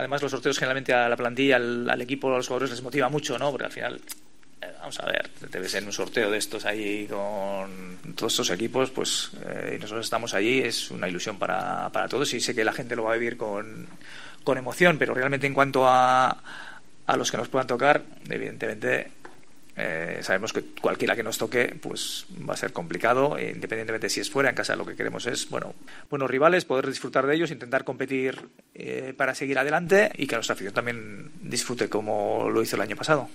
Además, los sorteos generalmente a la plantilla, al equipo, a los jugadores les motiva mucho, ¿no? Porque al final, vamos a ver, te ves en un sorteo de estos ahí con todos estos equipos, pues y nosotros estamos allí, es una ilusión para todos y sé que la gente lo va a vivir con emoción, pero realmente en cuanto a los que nos puedan tocar, evidentemente sabemos que cualquiera que nos toque pues va a ser complicado, independientemente si es fuera, en casa lo que queremos es buenos rivales, poder disfrutar de ellos, intentar competir para seguir adelante y que nuestra afición también disfrute como lo hizo el año pasado.